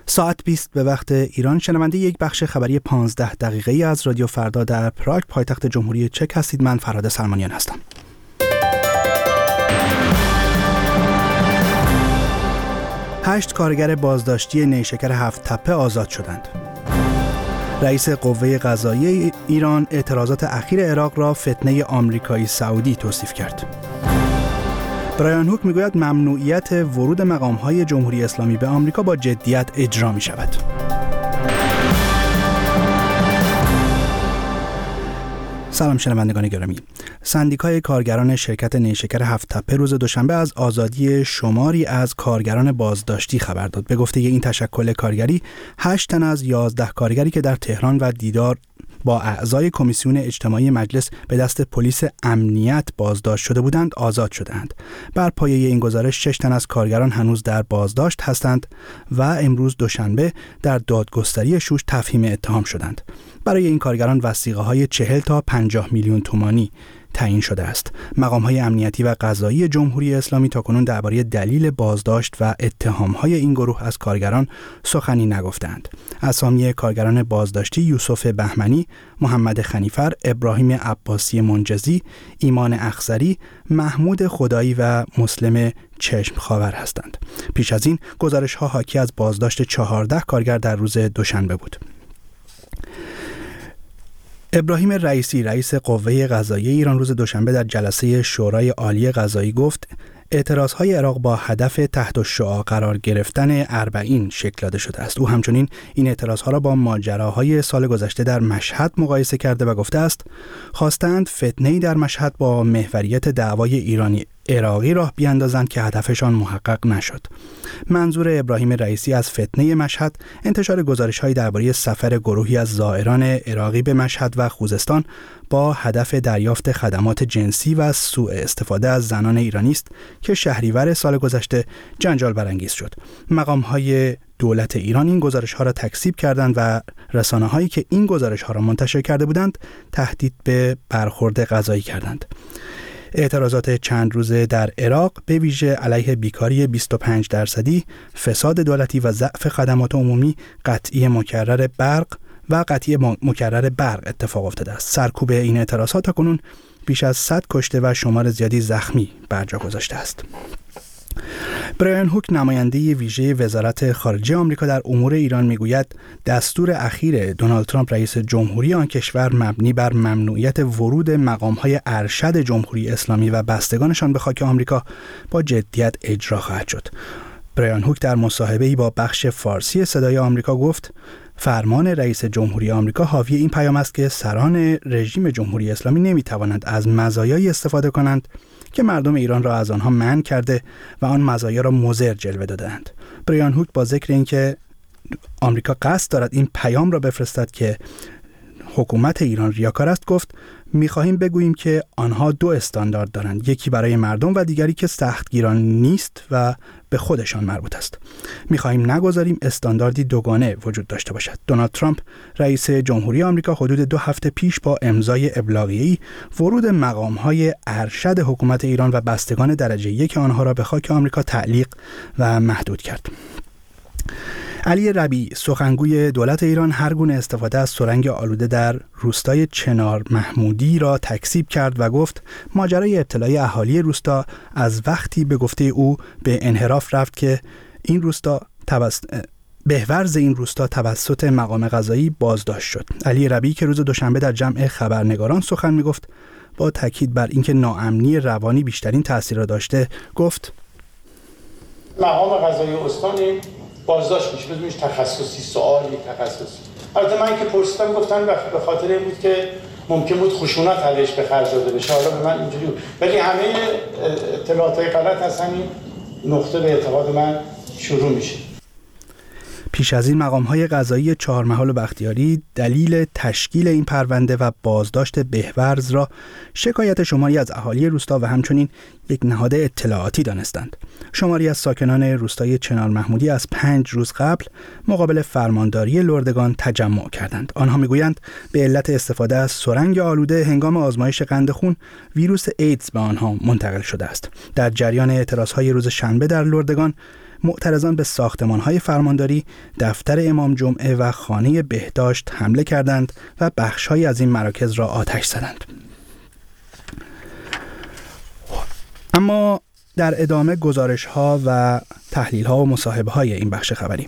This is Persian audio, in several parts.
ساعت 20 به وقت ایران. شنونده یک بخش خبری 15 دقیقه‌ای از رادیو فردا در پراگ پایتخت جمهوری چک هستید. من فرهاد سلمانیان هستم. هشت کارگر بازداشتی نیشکر هفت تپه آزاد شدند. رئیس قوه قضاییه ایران اعتراضات اخیر عراق را فتنه آمریکایی سعودی توصیف کرد. برایان هوک میگوید ممنوعیت ورود مقام‌های جمهوری اسلامی به آمریکا با جدیت اجرا می‌شود. سلام شنوندگان گرامی. سندیکای کارگران شرکت نیشکر هفت تپه روز دوشنبه از آزادی شماری از کارگران بازداشتی خبر داد. به گفته این تشکل کارگری 8 تن از 11 کارگری که در تهران و دیدار با اعضای کمیسیون اجتماعی مجلس به دست پلیس امنیت بازداشت شده بودند آزاد شدند. بر پایه این گزارش 6 تن از کارگران هنوز در بازداشت هستند و امروز دوشنبه در دادگستری شوش تفهیم اتهام شدند. برای این کارگران وثیقه‌های 40 تا 50 میلیون تومانی تعیین شده است. مقام‌های امنیتی و قضایی جمهوری اسلامی تاکنون درباره دلیل بازداشت و اتهام‌های این گروه از کارگران سخنی نگفتند. اسامی کارگران بازداشتی یوسف بهمنی، محمد خنیفر، ابراهیم عباسی منجزی، ایمان اخضری، محمود خدایی و مسلم چشم خاور هستند. پیش از این گزارش‌ها حاکی از بازداشت 14 کارگر در روز دوشنبه بود. ابراهیم رئیسی رئیس قوه قضاییه ایران روز دوشنبه در جلسه شورای عالی قضایی گفت اعتراضهای عراق با هدف تحت الشعاع قرار گرفتن اربعین شکل داده شده است. او همچنین این اعتراضها را با ماجراهای سال گذشته در مشهد مقایسه کرده و گفته است خواستند فتنه‌ای در مشهد با محوریت دعوای ایرانی عراقی راه بیاندازند که هدفشان محقق نشد. منظور ابراهیم رئیسی از فتنه مشهد انتشار گزارش‌هایی درباره سفر گروهی از زائران عراقی به مشهد و خوزستان با هدف دریافت خدمات جنسی و سوء استفاده از زنان ایرانی است که شهریور سال گذشته جنجال برانگیز شد. مقام‌های دولت ایران این گزارش‌ها را تکذیب کردند و رسانه‌هایی که این گزارش‌ها را منتشر کرده بودند تهدید به برخورد قضایی کردند. اعتراضات چند روزه در عراق به ویژه علیه بیکاری 25%، فساد دولتی و ضعف خدمات عمومی، قطعی مکرر برق اتفاق افتاده است. سرکوب این اعتراضات تاکنون بیش از 100 کشته و شمار زیادی زخمی بر جا گذاشته است. برایان هوک نماینده ویژه وزارت خارجه آمریکا در امور ایران میگوید دستور اخیر دونالد ترامپ رئیس جمهوری آن کشور مبنی بر ممنوعیت ورود مقام‌های ارشد جمهوری اسلامی و بستگانشان به خاک آمریکا با جدیت اجرا خواهد شد. برایان هوک در مصاحبه‌ای با بخش فارسی صدای آمریکا گفت فرمان رئیس جمهوری آمریکا حاوی این پیام است که سران رژیم جمهوری اسلامی نمی‌توانند از مزایایی استفاده کنند که مردم ایران را از آنها منع کرده و آن مزایا را مضر جلوه دادند. برایان هوک با ذکر اینکه آمریکا قصد دارد این پیام را بفرستد که حکومت ایران ریاکار است گفت می‌خواهیم بگوییم که آنها دو استاندارد دارند، یکی برای مردم و دیگری که سختگیران نیست و به خودشان مربوط است. می‌خواهیم نگذاریم استانداردی دوگانه وجود داشته باشد. دونالد ترامپ رئیس جمهوری آمریکا حدود 2 هفته پیش با امضای ابلاغیه‌ای ورود مقام‌های ارشد حکومت ایران و بستگان درجه 1 آنها را به خاک آمریکا تعلیق و محدود کرد. علی ربیعی سخنگوی دولت ایران هر گونه استفاده از سرنگ آلوده در روستای چنار محمودی را تکذیب کرد و گفت ماجرای ابتلای اهالی روستا از وقتی به گفته او به انحراف رفت که این روستا بهورز این روستا توسط مقام قضایی بازداشت شد. علی ربیعی که روز دوشنبه در جمع خبرنگاران سخن می‌گفت با تاکید بر اینکه ناامنی روانی بیشترین تاثیر را داشته گفت مقام قضایی استان بازداشت میشه بدونش تخصصی سوالی تخصصی. البته من که پرسیدم گفتن به خاطر این بود که ممکن بود خشونت علیش به خرج داده بشه. حالا به من اینجوری بود. ولی همه اطلاعات غلط از همین نقطه به اعتقاد من شروع میشه. پیش از این مقام‌های قضایی چهارمحال و بختیاری دلیل تشکیل این پرونده و بازداشت بهورز را شکایت شماری از اهالی روستا و همچنین یک نهاد اطلاعاتی دانستند. شماری از ساکنان روستای چنار محمودی از 5 روز قبل مقابل فرمانداری لردگان تجمع کردند. آنها میگویند به علت استفاده از سرنگ آلوده هنگام آزمایش قند خون ویروس ایدز به آنها منتقل شده است. در جریان اعتراضهای روز شنبه در لردگان معترضان به ساختمان‌های فرمانداری، دفتر امام جمعه و خانه بهداشت حمله کردند و بخش‌هایی از این مراکز را آتش زدند. اما در ادامه گزارش‌ها و تحلیل‌ها و مصاحبه‌های این بخش خبری،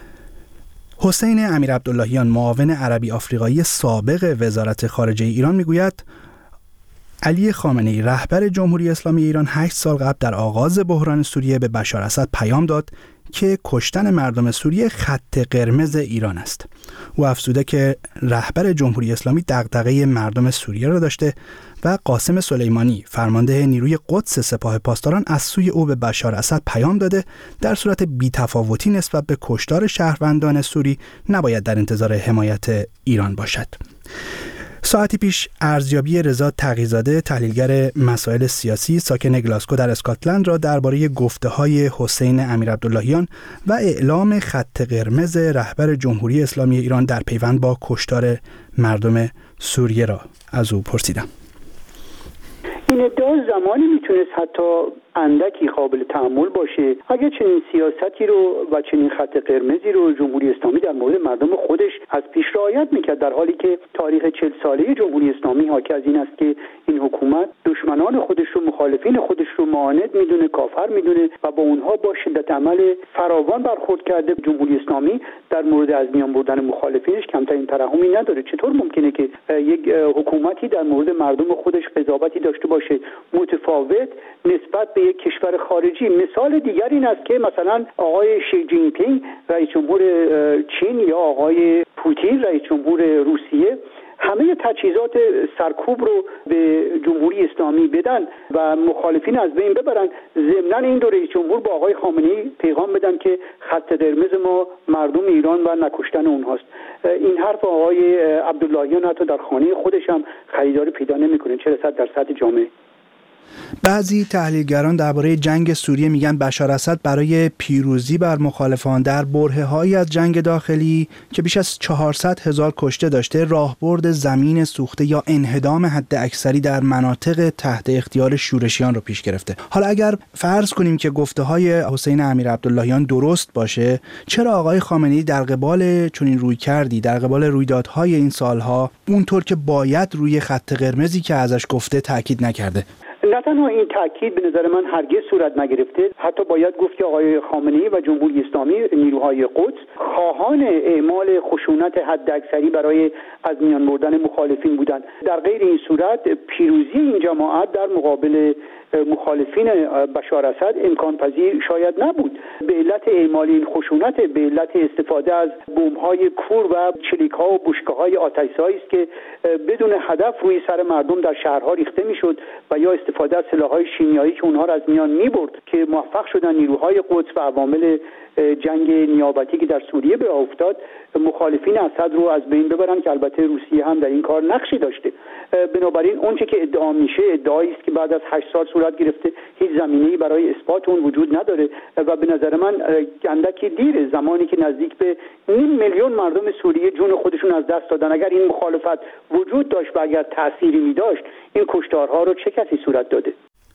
حسین امیرعبداللهیان، معاون عربی آفریقایی سابق وزارت خارجه ایران، میگوید علی خامنه‌ای رهبر جمهوری اسلامی ایران 8 سال قبل در آغاز بحران سوریه به بشار اسد پیام داد که کشتن مردم سوریه خط قرمز ایران است. او افزوده که رهبر جمهوری اسلامی دغدغه مردم سوریه را داشته و قاسم سلیمانی، فرمانده نیروی قدس سپاه پاسداران، از سوی او به بشار اسد پیام داده در صورت بی‌تفاوتی نسبت به کشتار شهروندان سوری نباید در انتظار حمایت ایران باشد. ساعتی پیش ارزیابی رضا تقی‌زاده، تحلیلگر مسائل سیاسی ساکن گلاسگو در اسکاتلند، را درباره گفته‌های حسین امیرعبداللهیان و اعلام خط قرمز رهبر جمهوری اسلامی ایران در پیوند با کشتار مردم سوریه را از او پرسیدم. این ادعا زمانی میتونست حتی اندکی قابل تأمل باشه اگر چنین سیاستی رو و چنین خط قرمزی رو جمهوری اسلامی در مورد مردم خودش از پیش رعایت میکرد، در حالی که تاریخ 40 ساله جمهوری اسلامی حاکی از این است که این حکومت دشمنان خودش رو، مخالفین خودش رو معاند میدونه، کافر میدونه و با اونها با شدت عمل فراوان برخورد کرده. جمهوری اسلامی در مورد از میان بردن مخالفینش کمترین ترحمی نداره. چطور ممکنه که یک حکومتی در مورد مردم خودش قضاوتی داشته باشه متفاوت نسبت به یک کشور خارجی؟ مثال دیگر این است که مثلا آقای شی جین پینگ رئیس جمهور چین یا آقای پوتین رئیس جمهور روسیه همه تجهیزات سرکوب رو به جمهوری اسلامی بدن و مخالفین از بین ببرن، ضمناً این دو رئیس جمهور با آقای خامنه‌ای پیغام بدن که خط قرمز ما مردم ایران و نکشتن اونهاست. این حرف آقای عبداللهیان حتی در خانه خودش هم خریداری پیدا نمی‌کنه، چه رسد در سطح جامعه. بعضی تحلیلگران درباره جنگ سوریه میگن بشار اسد برای پیروزی بر مخالفان در برهه‌هایی از جنگ داخلی که بیش از 400,000 کشته داشته، راهبرد زمین سوخته یا انهدام حد اکثری در مناطق تحت اختیار شورشیان رو پیش گرفته. حالا اگر فرض کنیم که گفته‌های حسین امیرعبداللهیان درست باشه، چرا آقای خامنه‌ای در قبال چنین رویکردی، در قبال رویدادهای این سالها، اونطور که باید روی خط قرمزی که ازش گفته تاکید نکرده؟ نه تنها این تاکید به نظر من هرگز صورت نگرفته، حتی باید گفت که آقای خامنه‌ای و جمهوری اسلامی، نیروهای قدس، خواهان اعمال خشونت حداکثری برای از میان بردن مخالفین بودند. در غیر این صورت پیروزی این جماعت در مقابل مخالفین بشار اسد امکان پذیر شاید نبود. به علت اعمال این خشونت، به علت استفاده از بمب‌های کور و چلیک‌ها و بشکه‌های آتش‌زایی است که بدون هدف روی سر مردم در شهرها ریخته می‌شد و یا استفاده از سلاح‌های شیمیایی که اونها را از میان می‌برد که موفق شدن نیروهای قدس و عوامل جنگ نیابتی که در سوریه به افتاد مخالفین اسد رو از بین ببرن، که البته روسیه هم در این کار نقشی داشته. بنابراین اونچه که ادعا میشه ادعایی است که بعد از 8 سال صورت گرفته، هیچ زمینه‌ای برای اثبات اون وجود نداره و به نظر من اندکی دیره، زمانی که نزدیک به 500,000 مردم سوریه جون خودشون از دست دادن. اگر این مخالفت وجود داشت و اگر تأثیری می‌داشت، این کشتارها رو چه کسی صورت داده؟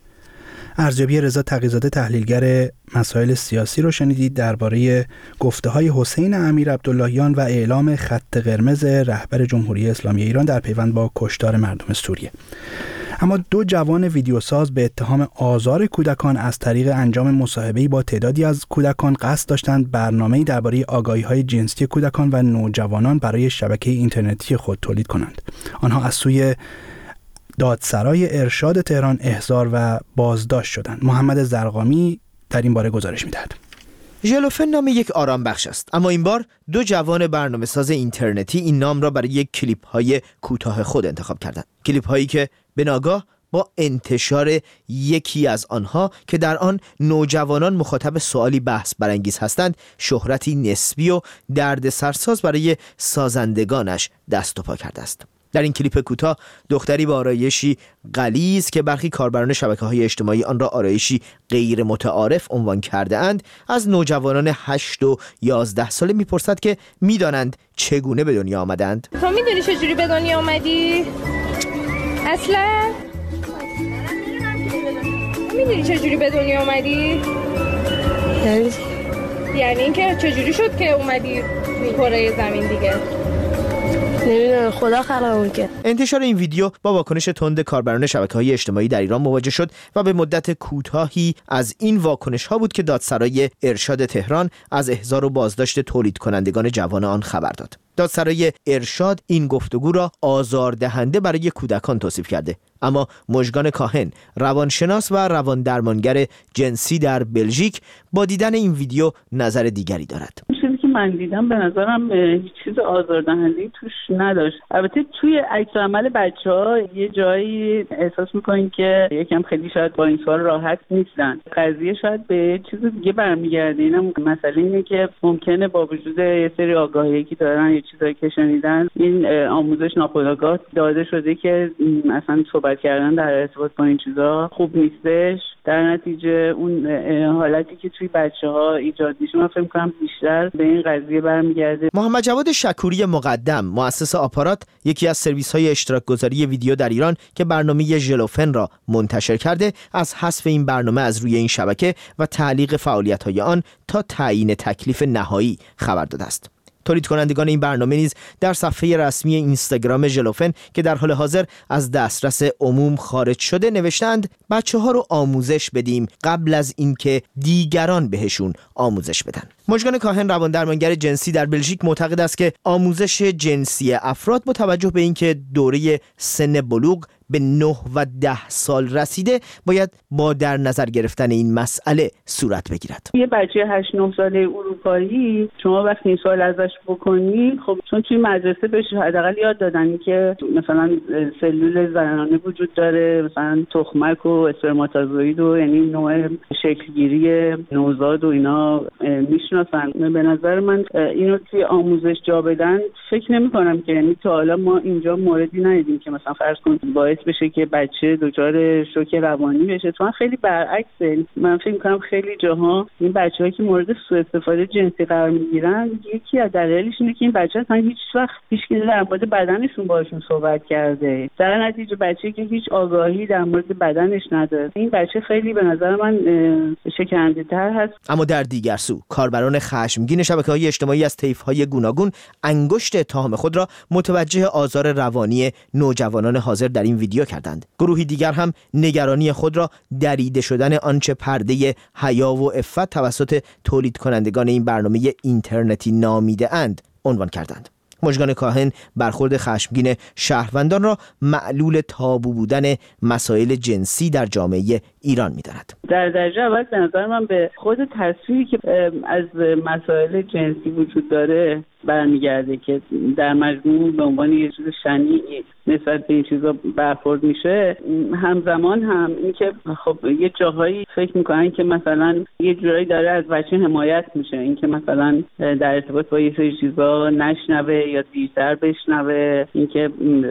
ارزیابی رضا تقی‌زاده، تحلیلگر مسائل سیاسی، رو شنیدید درباره گفته‌های حسین امیرعبداللهیان و اعلام خط قرمز رهبر جمهوری اسلامی ایران در پیوند با کشتار مردم سوریه. اما 2 جوان ویدیوساز به اتهام آزار کودکان از طریق انجام مصاحبه‌ای با تعدادی از کودکان قصد داشتند برنامه‌ای درباره آگاهی‌های جنسی کودکان و نوجوانان برای شبکه اینترنتی خود تولید کنند. آنها از سوی دادسرای ارشاد تهران احضار و بازداشت شدند. محمد زرقامی در این باره گزارش می‌دهد. ژلوفن نام یک آرام بخش است، اما این بار 2 جوان برنامه‌ساز اینترنتی این نام را برای یک کلیپ‌های کوتاه خود انتخاب کردند. کلیپ‌هایی که به ناگاه با انتشار یکی از آنها که در آن نوجوانان مخاطب سوالی بحث برانگیز هستند، شهرتی نسبی و دردسرساز برای سازندگانش دست و پا کرده است. در این کلیپ کوتاه دختری با آرایشی غلیظ که برخی کاربران شبکه‌های اجتماعی آن را آرایشی غیر متعارف عنوان کرده اند، از نوجوانان 8 و 11 ساله میپرسد که میدانند چگونه به دنیا آمدند. تو میدونی چجوری به دنیا آمدی؟ اصلا میدونی چجوری به دنیا آمدی؟ یعنی اینکه چجوری شد که اومدی کره زمین دیگه؟ نمیدونم، خدا خلقمون کرد. انتشار این ویدیو با واکنش تند کاربران شبکه‌های اجتماعی در ایران مواجه شد و به مدت کوتاهی از این واکنش‌ها بود که دادسرای ارشاد تهران از احضار و بازداشت تولید کنندگان جوان آن خبر داد. دادسرای ارشاد این گفتگو را آزاردهنده برای کودکان توصیف کرده، اما مژگان کاهن، روانشناس و رواندرمانگر جنسی در بلژیک، با دیدن این ویدیو نظر دیگری دارد. چیزی که من دیدم به نظرم هیچ چیز آزاردهنده‌ای توش نداشت. البته توی عکس عمل بچه‌ها یه جایی احساس می‌کنین که یکم خیلی شاید با این سوال راحت نیستن. قضیه شاید به چیز دیگه برمیگرده. اینم مسئله اینه که ممکنه با وجود یه سری آگاهی که دارن، یه چیزایی که شنیدن، این آموزش ناخودآگاه داده شده که اصلا صحبت کردن در ارتباط با این چیزا خوب نیستش. در نتیجه اون حالتی که توی بچه‌ها ایجاد میشه، من فکر می‌کنم بیشتر به این قضیه برمیگرده. محمد جواد شکوری مقدم، مؤسس آپارات، یکی از سرویس‌های اشتراک گذاری ویدیو در ایران که برنامه ژلوفن را منتشر کرده، از حذف این برنامه از روی این شبکه و تعلیق فعالیت‌های آن تا تعیین تکلیف نهایی خبر داده است. تولید کنندگان این برنامه نیز در صفحه رسمی اینستاگرام ژلوفن که در حال حاضر از دسترس عموم خارج شده نوشتند بچه‌ها رو آموزش بدیم قبل از اینکه دیگران بهشون آموزش بدن. مژگان کاهن، رواندرمانگر جنسی در بلژیک، معتقد است که آموزش جنسی افراد با توجه به اینکه دوره سن بلوغ به 9 و 10 سال رسیده باید با در نظر گرفتن این مسئله صورت بگیرد. یه بچه 8-9 ساله اروپایی شما وقتی این سوال ازش بکنی، خب چون توی مدرسه بهش حداقل یاد دادن که مثلا سلول زنانه وجود داره، مثلا تخمک و اسپرماتوزوئید و یعنی نوع شکلگیری نوزاد و اینا میشناسن. به نظر من اینو توی آموزش جا بدن فکر نمی‌کنم که، یعنی تا حالا ما اینجا موردی ندیدیم که مثلا فرض کنید باعث بشه که بچه دچار شوک روانی بشه. تو خیلی برعکسه. من فکر می‌کنم خیلی جاها این بچه‌ها که مورد سوء استفاده جنسی قرار می‌گیرن، یکی از دلایلش اینه که این بچه‌ها اصلا هیچ وقت هیچ در مورد بدنشون باهاشون صحبت کرده. در نتیجه بچه‌ای که هیچ آگاهی در مورد بدنش نداره، این بچه خیلی به نظر من شکننده‌تر هست. اما در دیگر سو، کاربران خشمگین شبکه‌های اجتماعی از طیف‌های گوناگون انگشت اتهام خود را متوجه آزار روانی نوجوانان حاضر در این ویدیو کردند. گروهی دیگر هم نگرانی خود را دریده شدن آنچه پرده حیا و عفت توسط تولید کنندگان این برنامه اینترنتی نامیده اند عنوان کردند. مژگان کاهن برخورد خشمگین شهروندان را معلول تابو بودن مسائل جنسی در جامعه ایران می‌داند. در درجه اول به نظر من به خود تصویری که از مسائل جنسی وجود داره برمیگرده که در مجموع به عنوان یه چیز شنیعی نسبت به این چیزا برخورد میشه. همزمان هم این که خب یه جاهایی فکر میکنن که مثلا یه جورایی داره از بچه حمایت میشه، این که مثلا در ارتباط با یه سری چیزا نشنوه یا دیرتر بشنوه، این که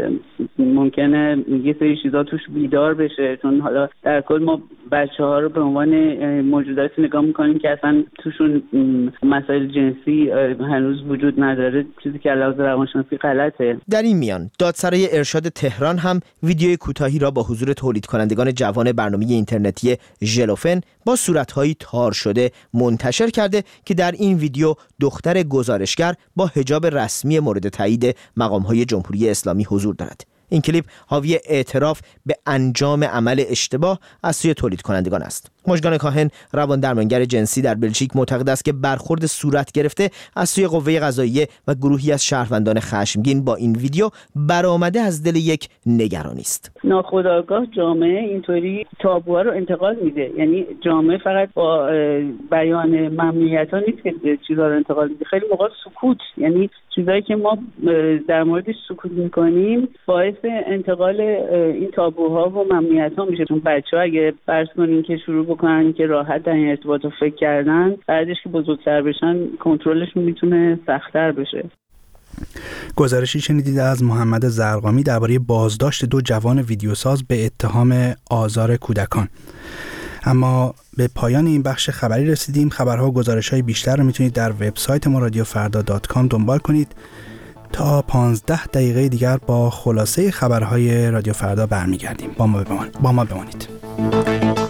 ممکنه یه سری چیزا توش بیدار بشه. چون حالا در کل ما بچه‌ها رو به عنوان موجوداتی نگاه میکنیم که اصلا توشون مسائل جنسی هنوز وجود نداره، چیزی که علاوه روانشناسی غلطه. در این میان دادسرای ارشاد تهران هم ویدیوی کوتاهی را با حضور تولید کنندگان جوان برنامه اینترنتی ژلوفن با صورت‌هایی تار شده منتشر کرده که در این ویدیو دختر گزارشگر با حجاب رسمی مورد تایید مقام‌های جمهوری اسلامی حضور دارد. این کلیپ حاوی اعتراف به انجام عمل اشتباه از سوی تولید کنندگان است. مژگان کاهن، رواندرمانگر جنسی در بلژیک، معتقد است که برخورد صورت گرفته از سوی قوه قضاییه و گروهی از شهروندان خشمگین با این ویدیو برآمده از دل یک نگرانی است. ناخودآگاه جامعه اینطوری تابوها رو انتقال میده، یعنی جامعه فقط با بیان ممنوعیت‌ها نیست که چیزا رو انتقال میده، خیلی موقع سکوت، یعنی چیزایی که ما در موردش سکوت میکنیم باعث انتقال این تابوها و ممنوعیت‌ها میشه. چون بچه‌ها اگه فرض کنیم که شروع بکنن که راحت در این ارتباط رو فکر کردن، بعدش که بزرگتر بشن کنترلشون میتونه سخت‌تر بشه. گزارشی شنیدید از محمد زرقامی درباره بازداشت 2 جوان ویدیوساز به اتهام آزار کودکان. اما به پایان این بخش خبری رسیدیم. خبرها و گزارش‌های بیشتر رو میتونید در وبسایت ما رادیوفردا.com دنبال کنید. تا 15 دقیقه دیگر با خلاصه خبرهای رادیو فردا برمیگردیم. با ما بمانید.